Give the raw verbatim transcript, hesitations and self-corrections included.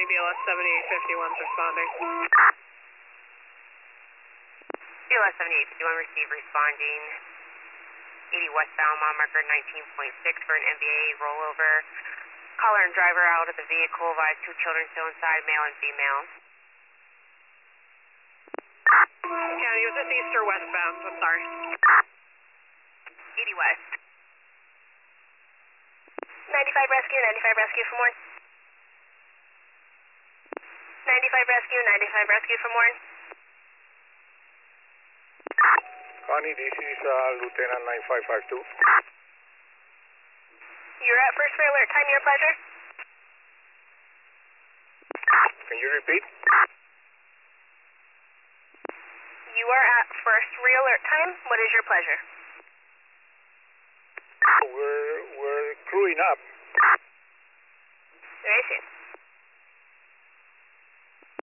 twenty B L S seventy-eight fifty-one's responding. B L S seventy-eight fifty-one receive responding. eighty westbound, mile marker nineteen point six for an M B A rollover. Caller and driver out of the vehicle, advise two children still inside, male and female. County, was this east or westbound? I'm sorry. eighty west. ninety-five rescue, ninety-five rescue for more. ninety-five rescue, ninety-five rescue for more. Connie, this is uh, Lieutenant nine five five two. You're at first alert time, your pleasure. Can you repeat? You are at first alert time. What is your pleasure? We're, we're crewing up. Very soon.